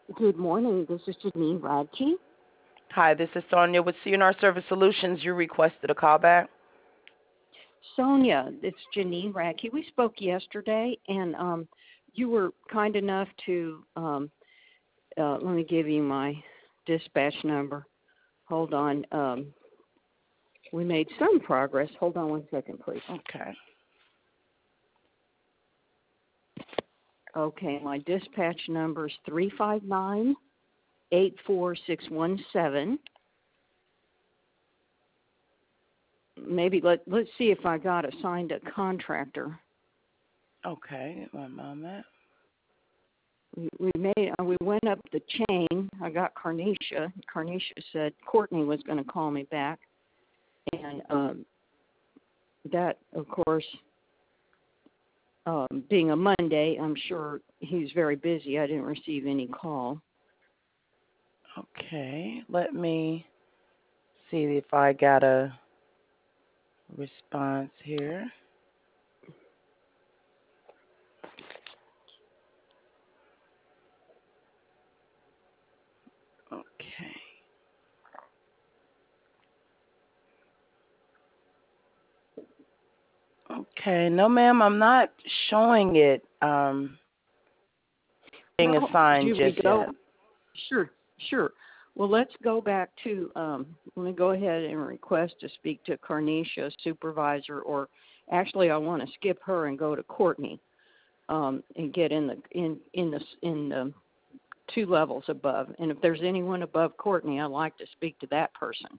Good morning. This is Janine Radke. Hi, this is Sonia with CNR Service Solutions. You requested a callback. Sonia, it's Janine Radke. We spoke yesterday, and you were kind enough to, let me give you my dispatch number. Hold on. We made some progress. Hold on one second, please. Okay. Okay, my dispatch number is 359-84617. Maybe let's see if I got assigned a contractor. Okay, one moment. We went up the chain. I got Carnesia. Carnesia said Courtney was going to call me back, and that, of course, being a Monday, I'm sure he's very busy. I didn't receive any call. Okay, let me see if I got a response here. Okay. Okay, no, ma'am, I'm not showing it being Well, assigned do we just go? yet. Sure. Well, let's go back to, let me go ahead and request to speak to Carnesia, supervisor, or actually I want to skip her and go to Courtney and get in the two levels above. And if there's anyone above Courtney, I'd like to speak to that person.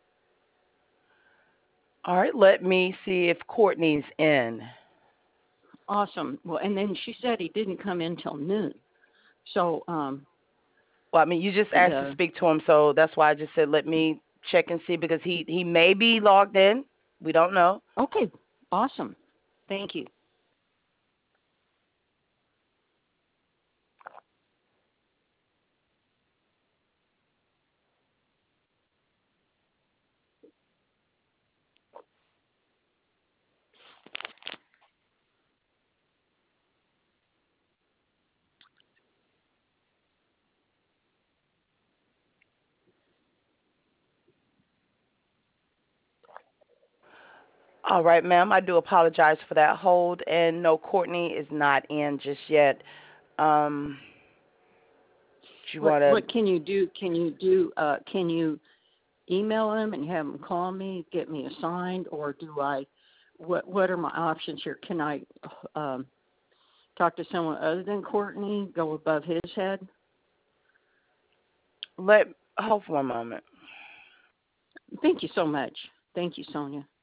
All right, let me see if Courtney's in. Awesome. Well, and then she said he didn't come in till noon. So, Well, I mean, you just asked to speak to him, so that's why I just said let me check and see because he may be logged in. We don't know. okay, awesome. Thank you. All right, ma'am. I do apologize for that hold, and no, Courtney is not in just yet. Do you want to? What can you do? Can you email him and have him call me, get me assigned, or do I? What are my options here? Can I talk to someone other than Courtney? Go above his head? Hold for one moment. Thank you so much. Thank you, Sonia.